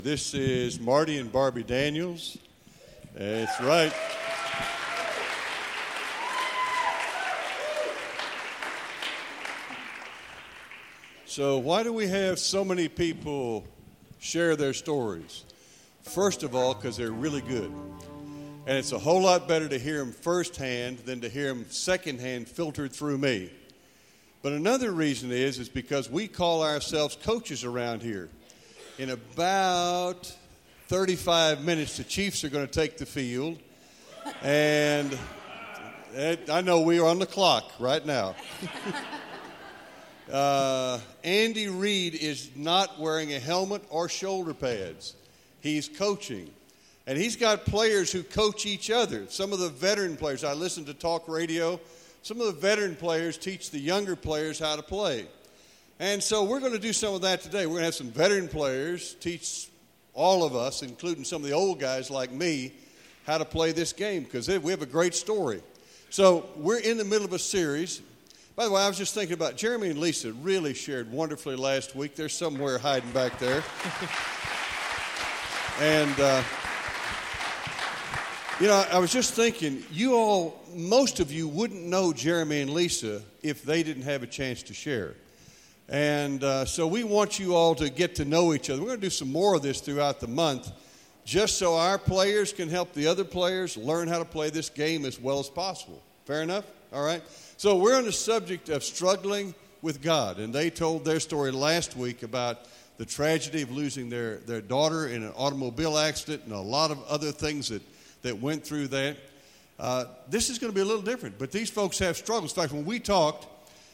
This is Marty and Barbie Daniels. That's right. So why do we have so many people share their stories? First of all, because they're really good. And it's a whole lot better to hear them firsthand than to hear them secondhand filtered through me. But another reason is because we call ourselves coaches around here. In about 35 minutes, the Chiefs are going to take the field. And I know we are on the clock right now. Andy Reid is not wearing a helmet or shoulder pads. He's coaching. And he's got players who coach each other. Some of the veteran players, I listen to talk radio, some of the veteran players teach the younger players how to play. And so we're going to do some of that today. We're going to have some veteran players teach all of us, including some of the old guys like me, how to play this game because we have a great story. So we're in the middle of a series. By the way, I was just thinking about Jeremy and Lisa really shared wonderfully last week. They're somewhere hiding back there. And, I was just thinking, most of you wouldn't know Jeremy and Lisa if they didn't have a chance to share. And so we want you all to get to know each other. We're going to do some more of this throughout the month just so our players can help the other players learn how to play this game as well as possible. Fair enough? All right. So we're on the subject of struggling with God. And they told their story last week about the tragedy of losing their daughter in an automobile accident and a lot of other things that went through that. This is going to be a little different. But these folks have struggles. In fact, when we talked,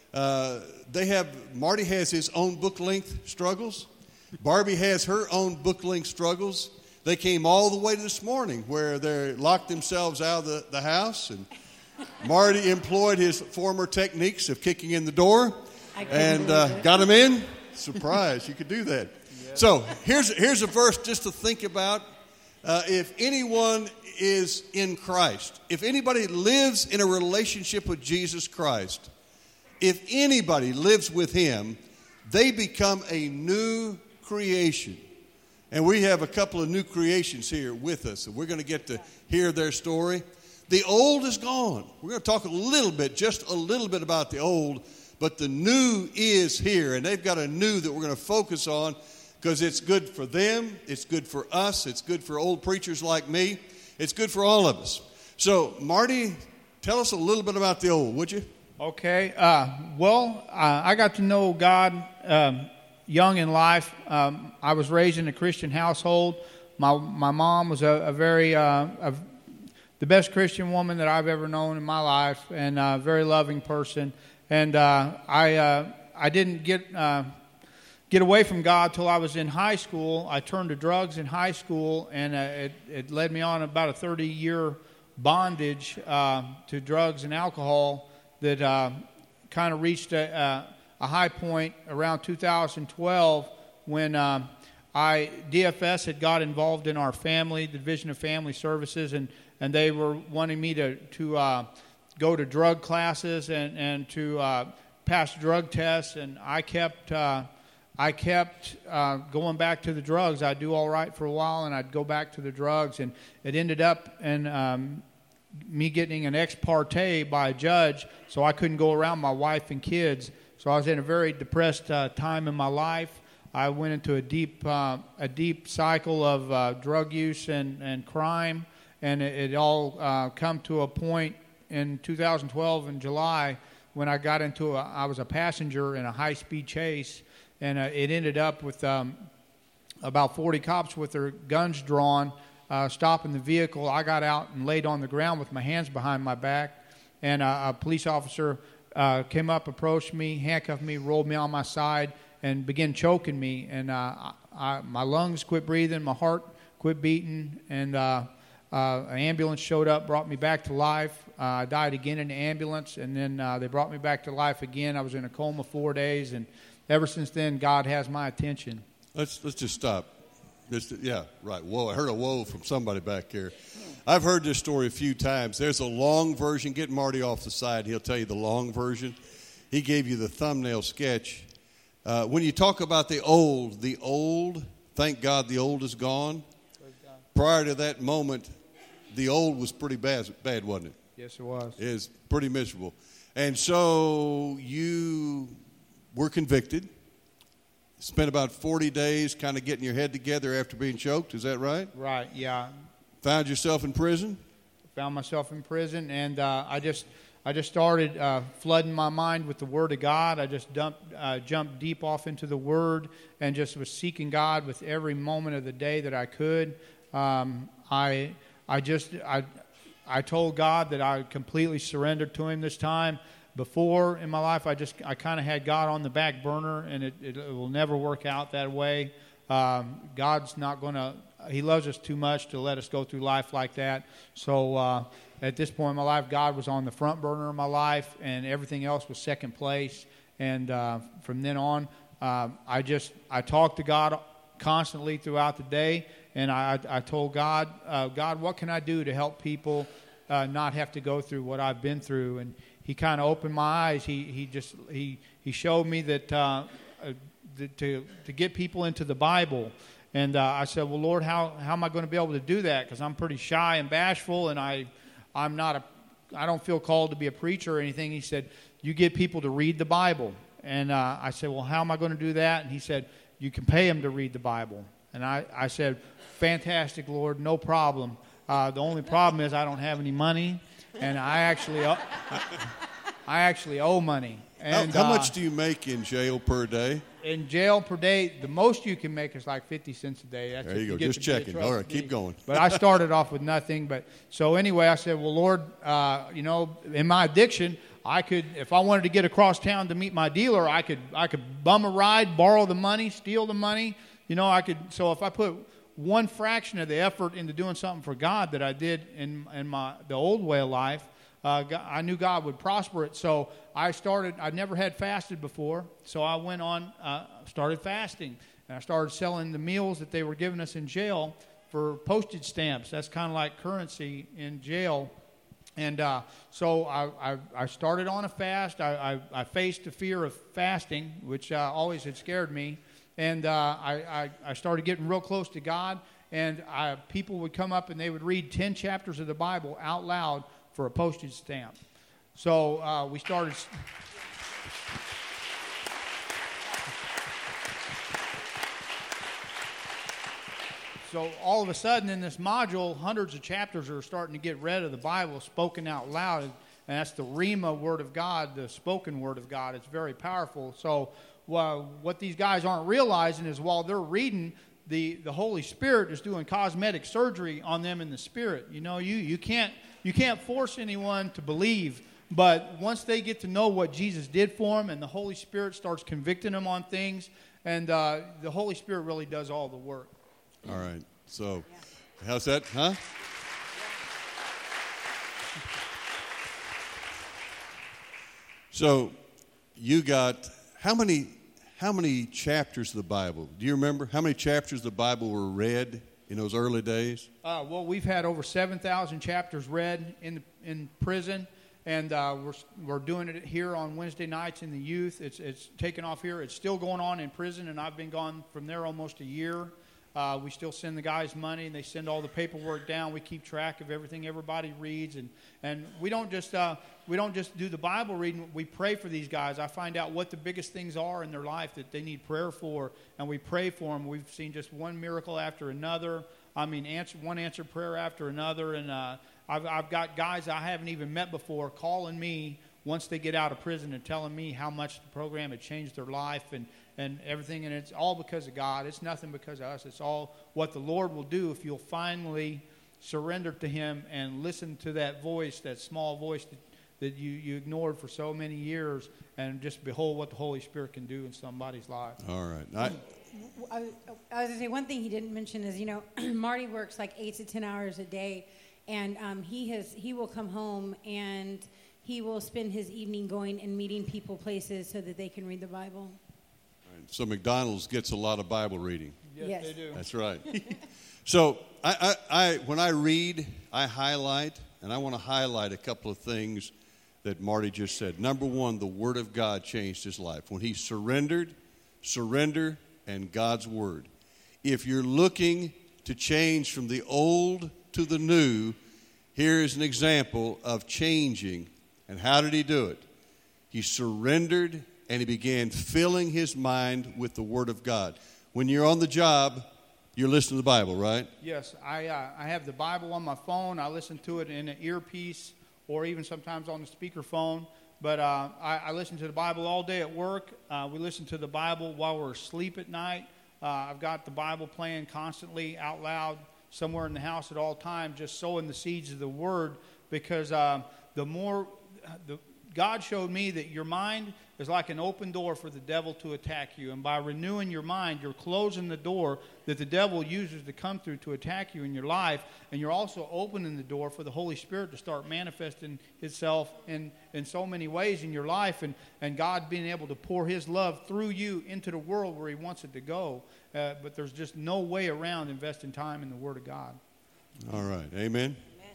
Marty has his own book-length struggles. Barbie has her own book-length struggles. They came all the way to this morning where they locked themselves out of the house. And Marty employed his former techniques of kicking in the door and got him in. Surprise, you could do that. Yeah. So here's a verse just to think about. If anyone is in Christ, if anybody lives in a relationship with Jesus Christ, if anybody lives with him, they become a new creation. And we have a couple of new creations here with us, and we're going to get to hear their story. The old is gone. We're going to talk just a little bit about the old, but the new is here, and they've got a new that we're going to focus on because it's good for them, it's good for us, it's good for old preachers like me, it's good for all of us. So, Marty, tell us a little bit about the old, would you? Okay. I got to know God young in life. I was raised in a Christian household. My mom was the best Christian woman that I've ever known in my life, and a very loving person. And I didn't get away from God till I was in high school. I turned to drugs in high school, and it led me on about a 30-year bondage to drugs and alcohol that kind of reached a high point around 2012 when DFS had got involved in our family, the Division of Family Services, and they were wanting me to go to drug classes and to pass drug tests, and I kept going back to the drugs. I'd do all right for a while, and I'd go back to the drugs, and it ended up in me getting an ex parte by a judge, so I couldn't go around my wife and kids. So I was in a very depressed time in my life. I went into a deep cycle of drug use and crime, and it all come to a point in 2012 in July when I got I was a passenger in a high-speed chase, and it ended up with about 40 cops with their guns drawn, stopping the vehicle. I got out and laid on the ground with my hands behind my back, and a police officer came up, approached me, handcuffed me, rolled me on my side, and began choking me. And my lungs quit breathing, my heart quit beating, and an ambulance showed up, brought me back to life. I died again in the ambulance, and then they brought me back to life again. I was in a coma 4 days, and ever since then, God has my attention. Let's just stop. Yeah, right. Whoa, I heard a whoa from somebody back here. I've heard this story a few times. There's a long version. Get Marty off the side. He'll tell you the long version. He gave you the thumbnail sketch. When you talk about the old thank God the old is gone. Praise God. Prior to that moment, the old was pretty bad, wasn't it? Yes, it was. It was pretty miserable. And so you were convicted, spent about 40 days kind of getting your head together after being choked. Is that right? Right, yeah. Found yourself in prison? Found myself in prison, and I just started flooding my mind with the Word of God. I just jumped deep off into the Word and just was seeking God with every moment of the day that I could. I told God that I completely surrendered to Him this time. Before in my life, I kind of had God on the back burner, and it will never work out that way. God's not going to. He loves us too much to let us go through life like that. So at this point in my life, God was on the front burner of my life, and everything else was second place. And from then on, I talked to God constantly throughout the day, and I told God, God, what can I do to help people not have to go through what I've been through? And He kind of opened my eyes. He showed me that to get people into the Bible. And I said, well, Lord, how am I going to be able to do that? Because I'm pretty shy and bashful, and I don't feel called to be a preacher or anything. He said, you get people to read the Bible. And I said, well, how am I going to do that? And He said, you can pay them to read the Bible. And I said, fantastic, Lord, no problem. The only problem is I don't have any money, and I actually owe money. And how much do you make in jail per day? In jail per day, the most you can make is like 50 cents a day. That's there you go, just checking. All right, keep going. But I started off with nothing. But so anyway, I said, well, Lord, in my addiction, I could, if I wanted to get across town to meet my dealer, I could bum a ride, borrow the money, steal the money. I could. So if I put one fraction of the effort into doing something for God that I did in the old way of life, I knew God would prosper it. So I never had fasted before, so I went on, started fasting. And I started selling the meals that they were giving us in jail for postage stamps. That's kind of like currency in jail. And so I started on a fast. I faced the fear of fasting, which always had scared me. And I started getting real close to God. And people would come up and they would read 10 chapters of the Bible out loud for a postage stamp. So we started. So all of a sudden in this module, hundreds of chapters are starting to get read of the Bible spoken out loud. And that's the Rhema word of God, the spoken word of God. It's very powerful. So what these guys aren't realizing is while they're reading, the Holy Spirit is doing cosmetic surgery on them in the Spirit. You can't force anyone to believe, but once they get to know what Jesus did for them and the Holy Spirit starts convicting them on things, and the Holy Spirit really does all the work. All right. So, how's that? Huh? So, you got how many chapters of the Bible? Do you remember how many chapters of the Bible were read in those early days? Well, we've had over 7,000 chapters read in prison, and we're doing it here on Wednesday nights in the youth. It's taken off here. It's still going on in prison, and I've been gone from there almost a year. We still send the guys money, and they send all the paperwork down. We keep track of everything everybody reads, and we don't just do the Bible reading. We pray for these guys. I find out what the biggest things are in their life that they need prayer for, and we pray for them. We've seen just one miracle after another. One answered prayer after another, and I've got guys I haven't even met before calling me once they get out of prison and telling me how much the program had changed their life and everything, and it's all because of God. It's nothing because of us. It's all what the Lord will do if you'll finally surrender to Him and listen to that voice, that small voice that you ignored for so many years, and just behold what the Holy Spirit can do in somebody's life. All right. I was going to say, one thing he didn't mention is, Marty works like 8 to 10 hours a day, and he will come home and he will spend his evening going and meeting people places so that they can read the Bible. So McDonald's gets a lot of Bible reading. Yes, they do. That's right. So when I read, I highlight, and I want to highlight a couple of things that Marty just said. Number one, the Word of God changed his life. When he surrender, and God's Word. if you're looking to change from the old to the new, here is an example of changing. And how did he do it? He surrendered and he began filling his mind with the Word of God. When you're on the job, you're listening to the Bible, right? Yes, I have the Bible on my phone. I listen to it in an earpiece or even sometimes on the speakerphone. But I listen to the Bible all day at work. We listen to the Bible while we're asleep at night. I've got the Bible playing constantly out loud somewhere in the house at all times, just sowing the seeds of the Word, because God showed me that your mind is like an open door for the devil to attack you. And by renewing your mind, you're closing the door that the devil uses to come through to attack you in your life. And you're also opening the door for the Holy Spirit to start manifesting Himself in so many ways in your life. And God being able to pour His love through you into the world where He wants it to go. But there's just no way around investing time in the Word of God. All right. Amen.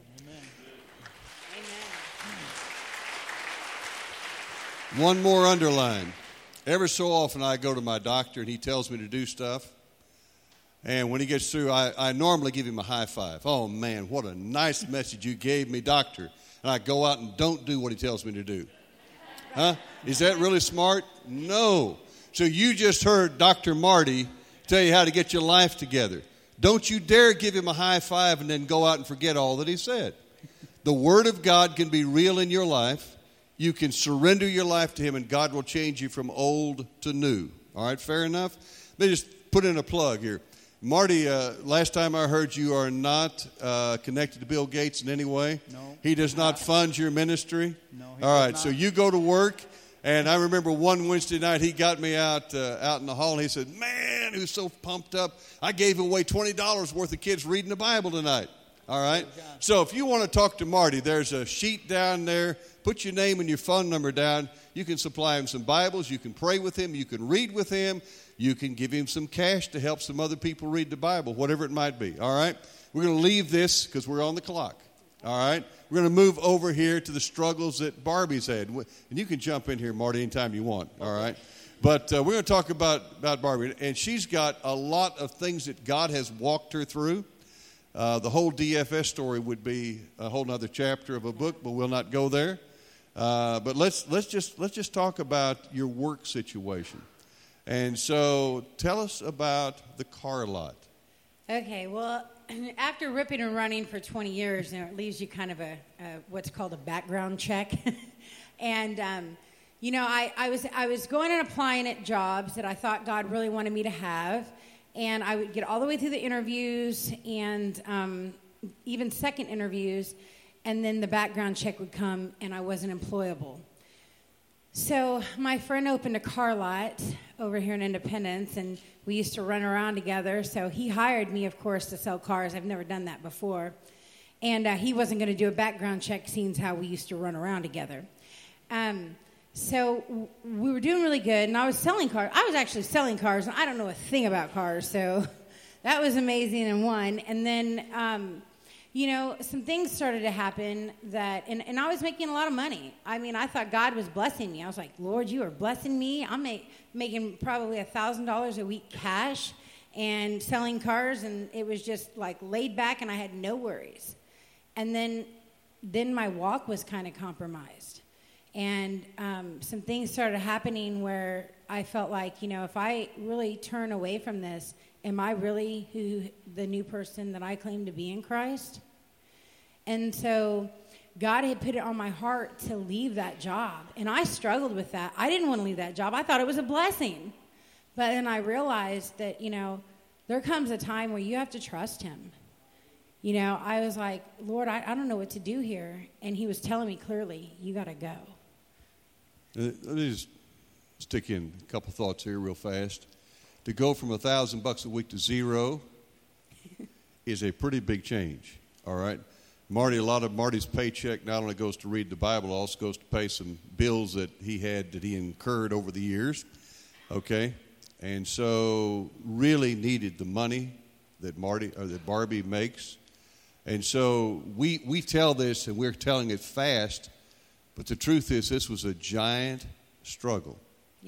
One more underline. Ever so often I go to my doctor and he tells me to do stuff. And when he gets through, I normally give him a high five. Oh, man, what a nice message you gave me, doctor. And I go out and don't do what he tells me to do. Huh? Is that really smart? No. So you just heard Dr. Marty tell you how to get your life together. Don't you dare give him a high five and then go out and forget all that he said. The Word of God can be real in your life. You can surrender your life to Him, and God will change you from old to new. All right, fair enough? Let me just put in a plug here. Marty, last time I heard you are not connected to Bill Gates in any way. No. He does not fund your ministry? No, all right, so you go to work, and I remember one Wednesday night he got me out in the hall, and he said, man, who's so pumped up, I gave away $20 worth of kids reading the Bible tonight. All right? So if you want to talk to Marty, there's a sheet down there. Put your name and your phone number down. You can supply him some Bibles. You can pray with him. You can read with him. You can give him some cash to help some other people read the Bible, whatever it might be. All right? We're going to leave this because we're on the clock. All right? We're going to move over here to the struggles that Barbie's had. And you can jump in here, Marty, anytime you want. All right? But we're going to talk about Barbie. And she's got a lot of things that God has walked her through. The whole DFS story would be a whole other chapter of a book, but we'll not go there. But let's just talk about your work situation. And so tell us about the car lot. Okay, well, after ripping and running for 20 years, it leaves you kind of a what's called a background check. And I was going and applying at jobs that I thought God really wanted me to have. And I would get all the way through the interviews and even second interviews, and then the background check would come, and I wasn't employable. So my friend opened a car lot over here in Independence, and we used to run around together. So he hired me, of course, to sell cars. I've never done that before. And he wasn't going to do a background check, seeing how we used to run around together. So we were doing really good, and I was selling cars. I was actually selling cars, and I don't know a thing about cars, so that was amazing and one. And then, some things started to happen that, and I was making a lot of money. I mean, I thought God was blessing me. I was like, Lord, you are blessing me. I'm making probably $1,000 a week cash and selling cars, and it was just like laid back, and I had no worries. And then my walk was kind of compromised. And some things started happening where I felt like, if I really turn away from this, am I really the new person that I claim to be in Christ? And so God had put it on my heart to leave that job. And I struggled with that. I didn't want to leave that job. I thought it was a blessing. But then I realized that, there comes a time where you have to trust Him. I was like, Lord, I don't know what to do here. And He was telling me clearly, you got to go. Let me just stick in a couple thoughts here real fast. To go from $1,000 a week to zero is a pretty big change, all right? Marty, a lot of Marty's paycheck not only goes to read the Bible, also goes to pay some bills that he incurred over the years, okay? And so really needed the money that Barbie makes. And so we tell this, and we're telling it fast, but the truth is this was a giant struggle. Yeah.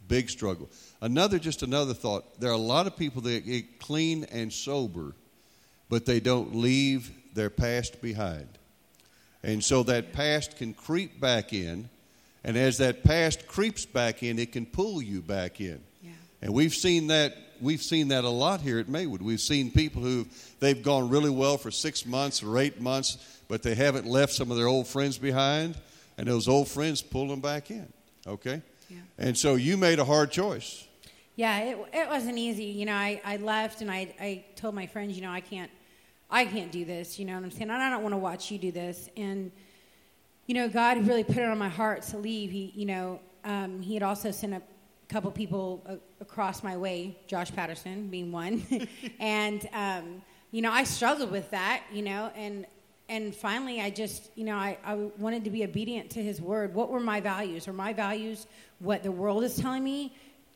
Big struggle. Another thought. There are a lot of people that get clean and sober, but they don't leave their past behind. And so that past can creep back in, and as that past creeps back in, it can pull you back in. Yeah. And we've seen that a lot here at Maywood. We've seen people they've gone really well for 6 months or 8 months, but they haven't left some of their old friends behind, and those old friends pull them back in. Okay? Yeah. And so you made a hard choice. Yeah, it wasn't easy. You know, I left and I told my friends, you know, I can't do this. You know what I'm saying? I don't want to watch you do this. And, you know, God really put it on my heart to leave. He had also sent a couple people across my way, Josh Patterson being one. And, you know, I struggled with that, you know, and finally I just, you know, I wanted to be obedient to his word. What were my values? Are my values what the world is telling me?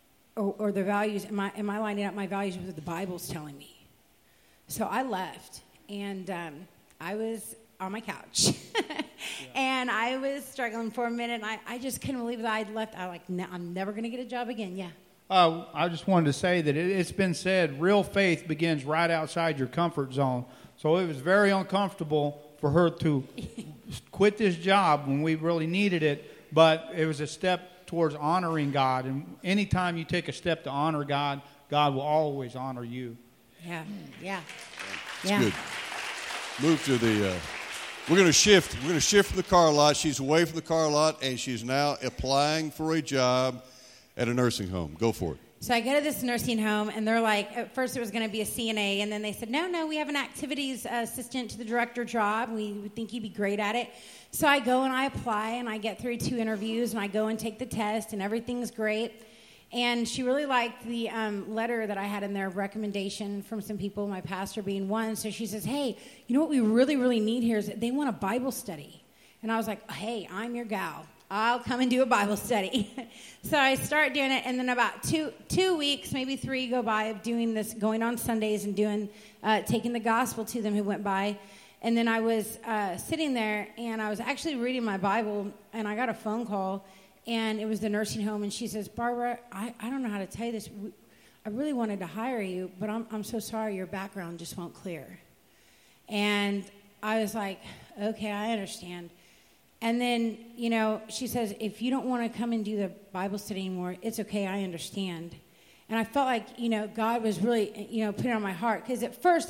Or the values, am I lining up my values with what the Bible's telling me? So I left, and I was on my couch. And I was struggling for a minute, and I just couldn't believe that I'd left. I'm never going to get a job again. Yeah. I just wanted to say that it's been said, real faith begins right outside your comfort zone. So it was very uncomfortable for her to quit this job when we really needed it, but it was a step towards honoring God. And anytime you take a step to honor God, God will always honor you. Yeah. That's good. Move to the... We're going to shift. We're going to shift from the car lot. She's away from the car lot, and she's now applying for a job at a nursing home. Go for it. So I go to this nursing home, and they're like, at first it was going to be a CNA, and then they said, no, we have an activities assistant to the director job. We think he'd be great at it. So I go and I apply, and I get through 2 interviews, and I go and take the test, and everything's great. And she really liked the letter that I had in there of recommendation from some people, my pastor being one. So she says, hey, you know what we really, really need here is that they want a Bible study. And I was like, hey, I'm your gal. I'll come and do a Bible study. So I start doing it, and then about two weeks, maybe 3 go by of doing this, going on Sundays and doing, taking the gospel to them who went by. And then I was sitting there, and I was actually reading my Bible, and I got a phone call, and it was the nursing home, and she says, Barbara, I don't know how to tell you this. I really wanted to hire you, but I'm so sorry your background just won't clear. And I was like, okay, I understand. And then, you know, she says, if you don't want to come and do the Bible study anymore, it's okay, I understand. And I felt like, you know, God was really, you know, putting it on my heart. Because at first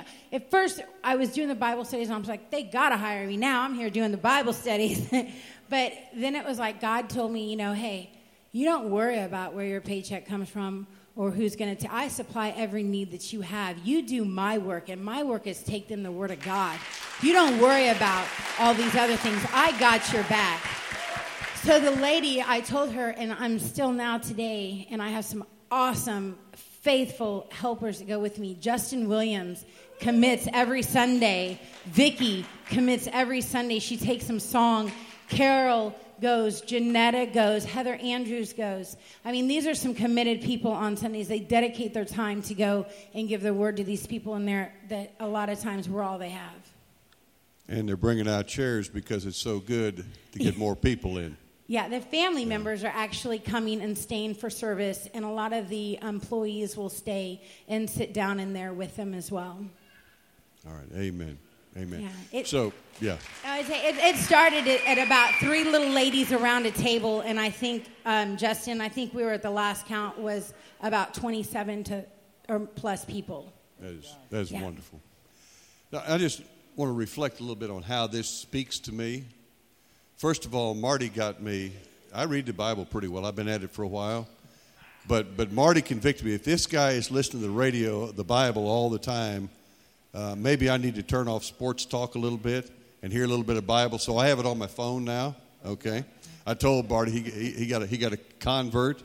I was doing the Bible studies, and I was like, they got to hire me now. I'm here doing the Bible studies. But then it was like God told me, you know, hey, you don't worry about where your paycheck comes from or who's going to I supply every need that you have. You do my work, and my work is take them the Word of God. You don't worry about all these other things. I got your back. So the lady, I told her, and I'm still now today, and I have some awesome, faithful helpers that go with me. Justin Williams commits every Sunday. Vicky commits every Sunday. She takes some song. Carol goes. Janetta goes. Heather Andrews goes. I mean, these are some committed people on Sundays. They dedicate their time to go and give their word to these people in there that a lot of times we're all they have. And they're bringing out chairs because it's so good to get more people in. Yeah, the family members are actually coming and staying for service, and a lot of the employees will stay and sit down in there with them as well. All right, amen. Amen. Yeah, I would say it started at about 3 little ladies around a table, and I think, Justin, we were at the last count was about 27 or plus people. That is wonderful. Now, I just want to reflect a little bit on how this speaks to me. First of all, Marty got me. I read the Bible pretty well. I've been at it for a while. But Marty convicted me. If this guy is listening to the radio, the Bible all the time, maybe I need to turn off sports talk a little bit and hear a little bit of Bible. So I have it on my phone now. Okay. I told Marty he got a convert.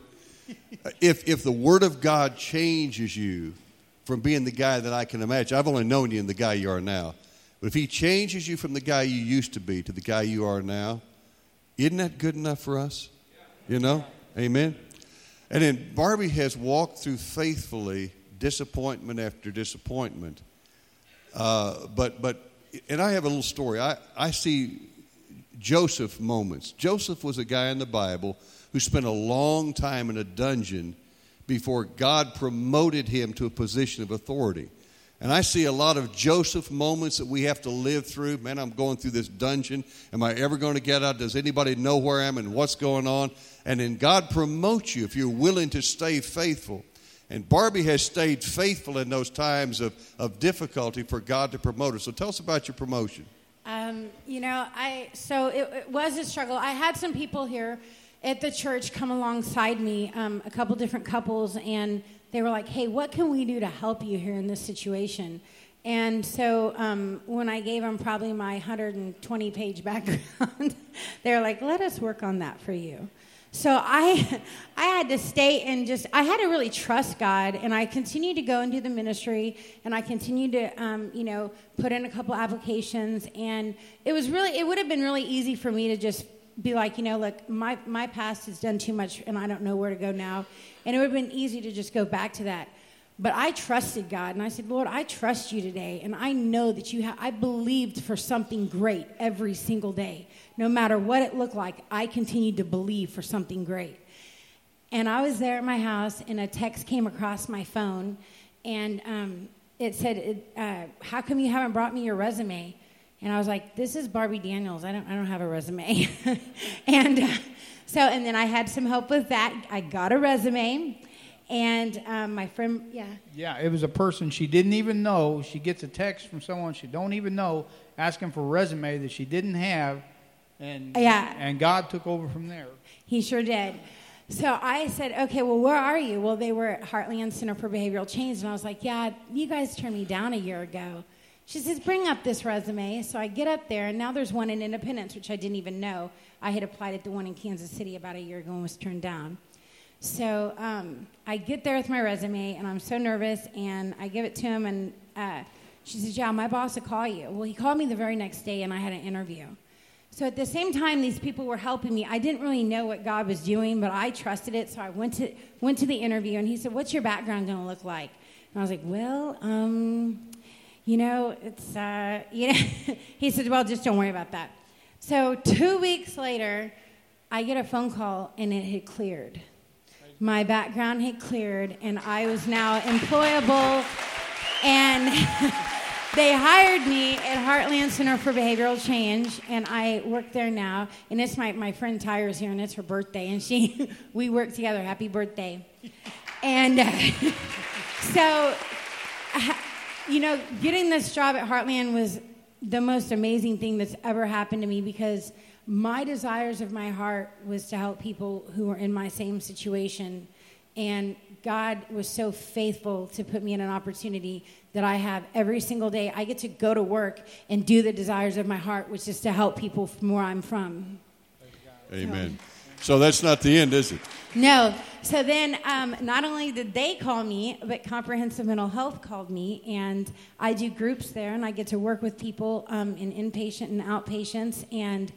If the Word of God changes you from being the guy that I can imagine, I've only known you in the guy you are now. But if he changes you from the guy you used to be to the guy you are now, isn't that good enough for us? You know? Amen? And then Barbie has walked through faithfully disappointment after disappointment. And I have a little story. I see Joseph moments. Joseph was a guy in the Bible who spent a long time in a dungeon before God promoted him to a position of authority. And I see a lot of Joseph moments that we have to live through. Man, I'm going through this dungeon. Am I ever going to get out? Does anybody know where I am and what's going on? And then God promotes you if you're willing to stay faithful. And Barbie has stayed faithful in those times of difficulty for God to promote her. So tell us about your promotion. It was a struggle. I had some people here at the church come alongside me, a couple different couples, and they were like, hey, what can we do to help you here in this situation? And so when I gave them probably my 120-page background, they were like, let us work on that for you. So I had to stay and I had to really trust God, and I continued to go and do the ministry, and I continued to, put in a couple applications, and it would have been really easy for me to just be like, look, my past has done too much, and I don't know where to go now, and it would have been easy to just go back to that. But I trusted God, and I said, Lord, I trust you today, and I know that I believed for something great every single day. No matter what it looked like, I continued to believe for something great. And I was there at my house, and a text came across my phone, and it said, how come you haven't brought me your resume? And I was like, this is Barbie Daniels. I don't have a resume. and then I had some help with that. I got a resume. And my friend, Yeah, it was a person she didn't even know. She gets a text from someone she don't even know asking for a resume that she didn't have. And God took over from there. He sure did. So I said, okay, well, where are you? Well, they were at Heartland Center for Behavioral Change. And I was like, yeah, you guys turned me down a year ago. She says, bring up this resume. So I get up there, and now there's one in Independence, which I didn't even know. I had applied at the one in Kansas City about a year ago and was turned down. So I get there with my resume, and I'm so nervous, and I give it to him, and she says, yeah, my boss will call you. Well, he called me the very next day, and I had an interview. So at the same time these people were helping me, I didn't really know what God was doing, but I trusted it, so I went to the interview, and he said, what's your background going to look like? And I was like, well, he said, well, just don't worry about that. So 2 weeks later, I get a phone call, and it had cleared. My background had cleared, and I was now employable, and they hired me at Heartland Center for Behavioral Change, and I work there now. And it's my friend Tyra's here, and it's her birthday, and we work together. Happy birthday. And getting this job at Heartland was the most amazing thing that's ever happened to me, because my desires of my heart was to help people who were in my same situation. And God was so faithful to put me in an opportunity that I have every single day. I get to go to work and do the desires of my heart, which is to help people from where I'm from. Amen. So that's not the end, is it? No. So then not only did they call me, but Comprehensive Mental Health called me, and I do groups there, and I get to work with people in inpatient and outpatients, and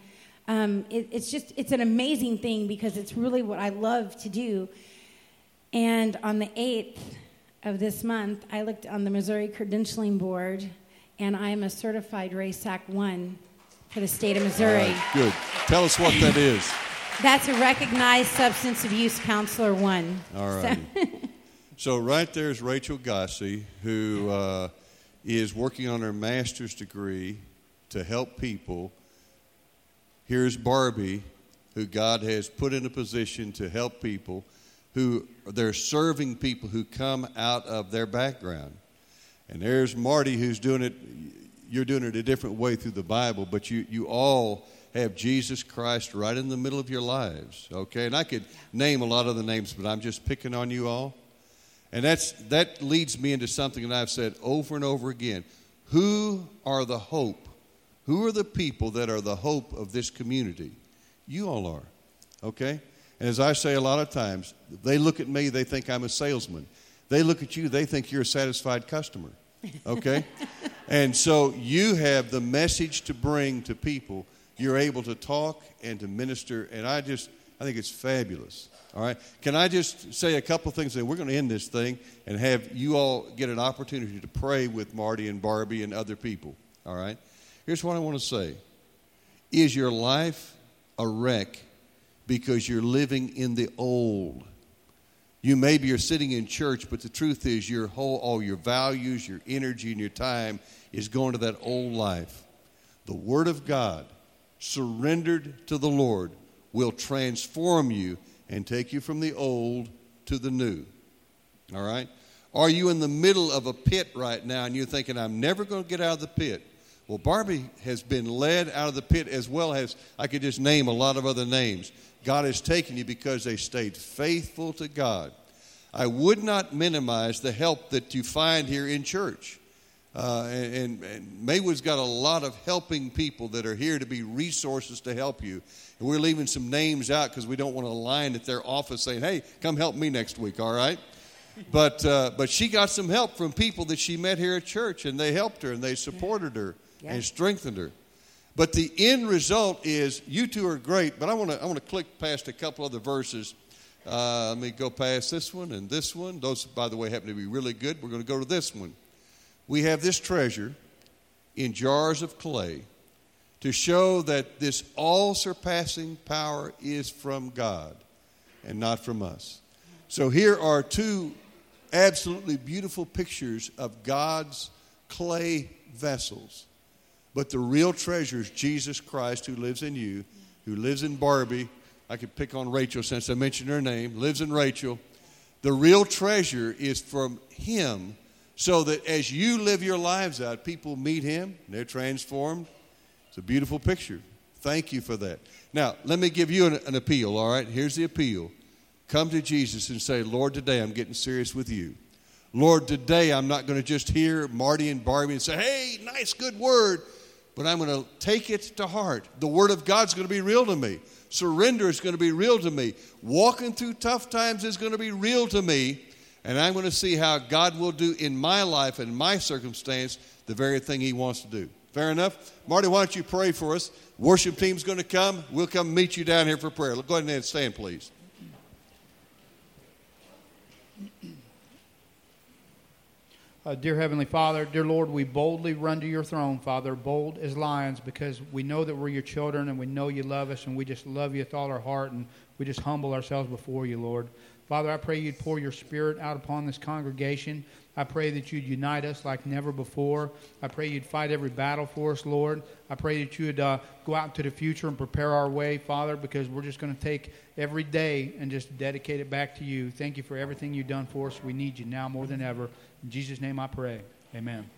it's an amazing thing, because it's really what I love to do. And on the 8th of this month, I looked on the Missouri Credentialing Board, and I am a certified RASAC 1 for the state of Missouri. All right, good. Tell us what that is. That's a recognized substance abuse counselor 1. All right. So right there is Rachel Gossi, who is working on her master's degree to help people. Here's Barbie, who God has put in a position to help people, who they're serving people who come out of their background. And there's Marty, who's doing it. You're doing it a different way through the Bible, but you all have Jesus Christ right in the middle of your lives, okay? And I could name a lot of the names, but I'm just picking on you all. And that leads me into something that I've said over and over again. Who are the hope? Who are the people that are the hope of this community? You all are, okay? And as I say a lot of times, they look at me, they think I'm a salesman. They look at you, they think you're a satisfied customer, okay? And so you have the message to bring to people. You're able to talk and to minister, and I think it's fabulous, all right? Can I just say a couple things, and we're going to end this thing and have you all get an opportunity to pray with Marty and Barbie and other people, all right? Here's what I want to say. Is your life a wreck because you're living in the old? You maybe are sitting in church, but the truth is all your values, your energy, and your time is going to that old life. The Word of God, surrendered to the Lord, will transform you and take you from the old to the new. All right? Are you in the middle of a pit right now and you're thinking, I'm never going to get out of the pit? Well, Barbie has been led out of the pit, as well as I could just name a lot of other names. God has taken you because they stayed faithful to God. I would not minimize the help that you find here in church. And Maywood's got a lot of helping people that are here to be resources to help you. And we're leaving some names out because we don't want to line at their office saying, hey, come help me next week, all right? But she got some help from people that she met here at church, and they helped her, and they supported her and strengthened her. But the end result is you two are great, but I want to click past a couple other verses. Let me go past this one and this one. Those, by the way, happen to be really good. We're going to go to this one. We have this treasure in jars of clay to show that this all-surpassing power is from God and not from us. So here are two absolutely beautiful pictures of God's clay vessels. But the real treasure is Jesus Christ, who lives in you, who lives in Barbie. I could pick on Rachel since I mentioned her name. Lives in Rachel. The real treasure is from Him, so that as you live your lives out, people meet Him, and they're transformed. It's a beautiful picture. Thank you for that. Now, let me give you an appeal, all right? Here's the appeal. Come to Jesus and say, Lord, today I'm getting serious with you. Lord, today I'm not going to just hear Marty and Barbie and say, hey, nice, good word. But I'm going to take it to heart. The Word of God's going to be real to me. Surrender is going to be real to me. Walking through tough times is going to be real to me. And I'm going to see how God will do in my life and my circumstance the very thing He wants to do. Fair enough? Marty, why don't you pray for us? Worship team's going to come. We'll come meet you down here for prayer. Go ahead and stand, please. Dear Heavenly Father, dear Lord, we boldly run to your throne, Father, bold as lions, because we know that we're your children and we know you love us, and we just love you with all our heart, and we just humble ourselves before you, Lord. Father, I pray you'd pour your Spirit out upon this congregation. I pray that you'd unite us like never before. I pray you'd fight every battle for us, Lord. I pray that you'd go out into the future and prepare our way, Father, because we're just going to take every day and just dedicate it back to you. Thank you for everything you've done for us. We need you now more than ever. In Jesus' name I pray. Amen.